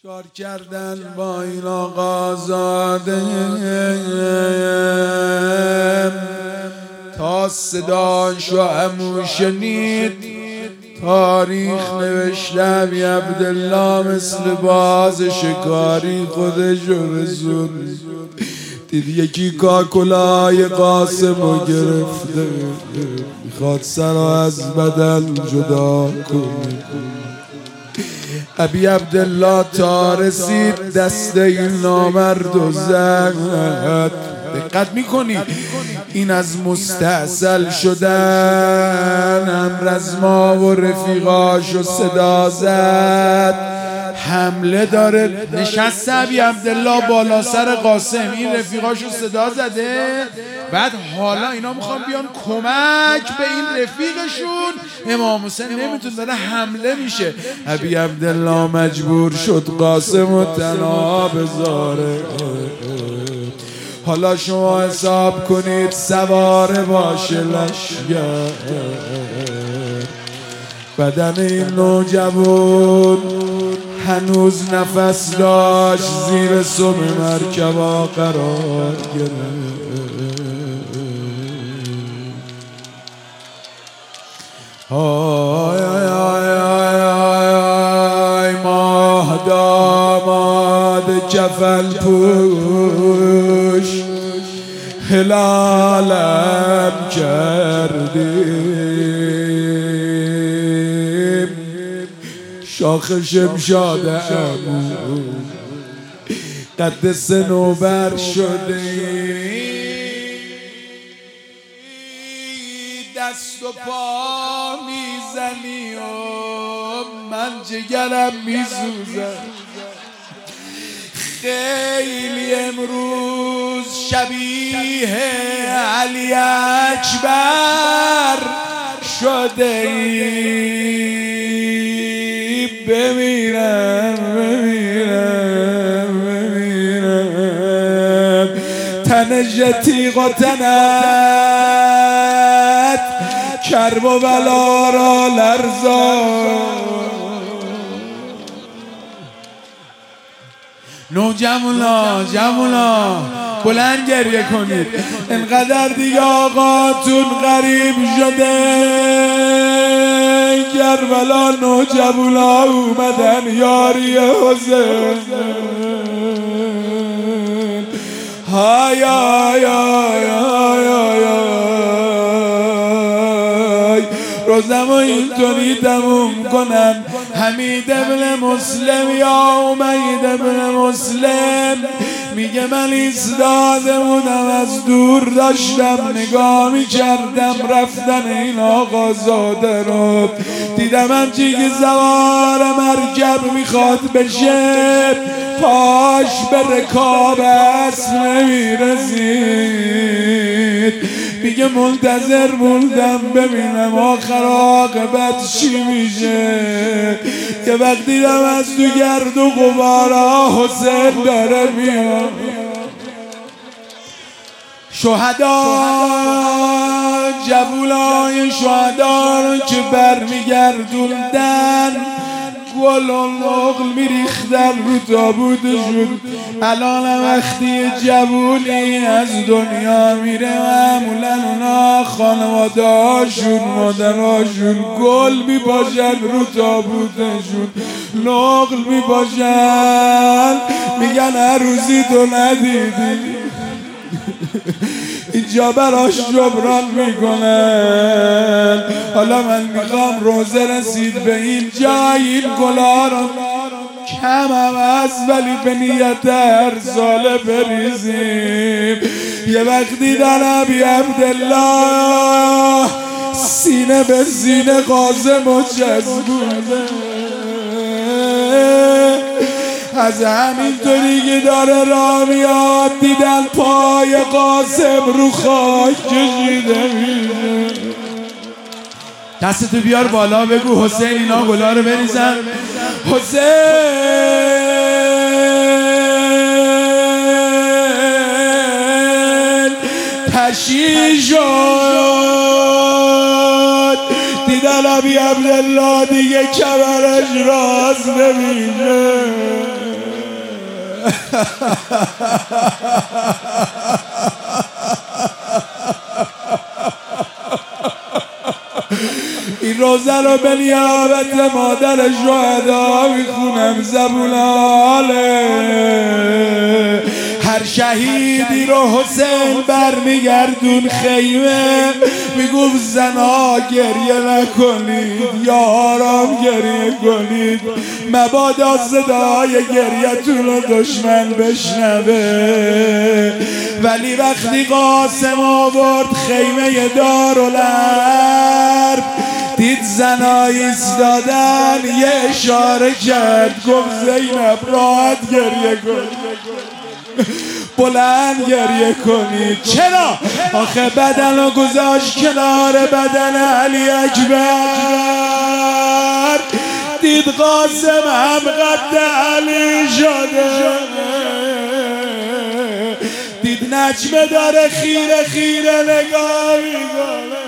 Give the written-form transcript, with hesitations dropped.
چیکار کردن با این آقازاده تا صداشو همون شنید؟ تاریخ نوشته ابی عبدالله مثل باز شکاری خودشو رسون. دید یکی کاکلای قاسمو گرفته، میخواد سرو از بدن جدا کنه. ابی عبدالله تا رسید دست این نامرد زد. دقت میکنی این از مستعسل شدن همرزما و رفیقاشو صدا زد. حمله داره. نشسته ابی عبدالله بالا سر قاسم، این رفیقاشو صدا زده. بعد حالا اینا میخوان بیان کمک به این رفیقشون. امام حسین نمیتونه، داره حمله میشه. ابی عبدالله مجبور شد قاسمو تنها بذاره. حالا شما حساب کنید سوار باشه لشگر، بدن این نوجوان هنوز نفس داشت، زیر سم مرکبا قرار گرفت. آی آی آی آی آی ماه داماد کفل پوش هلالم کردیم، شاخ شمشاد عمو قد صنوبر شده، دست و پا میزنی و من جگرم میسوزم. خیلی امروز شبیه علی اکبر شده ای، بمیرم تن جتیق و تنت کرب و بلا را لرزان. نوجوانا بلند گریه کنید، انقدر دیگه آقاتون غریب شده. کربلا نوجوانا اومدن یاری حسین. های های های های های روزمو اینطوری تموم کنم. حمید ابن مسلم یا امید ابن مسلم میگه من ایستاده بودم، از دور داشتم نگاه میکردم رفتن این آقازاده رو. دیدم همچی که سوار مرکب میخواد بشه، پاش به رکاب اسب نمیرسید. میگه منتظر موندم ببینم آخر عاقبت چی میشه. که وقتی دیدم از تو گرد و غبارا حسین داره میاد. شهدا جوولای شهدا رو که برمیگردوندن، گل و نقل میریختن رو تابوتشون. الان وقتی جوولی از دنیا میره معمولا اونا خانواده هاشون مادرهاشون گل میپاشن رو تابوتشون، نقل میپاشن، میگن عروسی تو ندیدی. اینجا براش جبران میکنن. حالا من میخوام روزه رسید به این جای این گلا رو کم هم از ولی به نیت هر ساله بریزیم. یه وقتی در ابی عبدالله سینه به سینه قاسم و چسبونه، از همینطوری که داره راه میاد دیدن پای قاسم رو خاک کشیده میشه. دستتو بیار بالا بگو حسین اینا گلا رو بریزن. حسین تشییع شد، دیدن ابی عبدالله دیگه کمرش راست نمیشه. این روزه رو به نیابت مادر شهدا میخونم زبوناله. هر شهیدی رو حسین برمیگردون خیمه، میگفت زنا گریه نکنید، یارام گریه کنید، مبادا صدای گریه‌تون رو دشمن بشنوه. ولی وقتی قاسم آورد خیمه دارالحرب، دید زنا ایستادن، یه اشاره کرد، گفت زینب راحت گریه کن، بلند گریه کنید. چرا؟ آخه بدن رو گذاشت کنار بدن علی اکبر، دید قاسم هم قد علی شده، دید نجمه داره خیره خیره نگاه میکنه،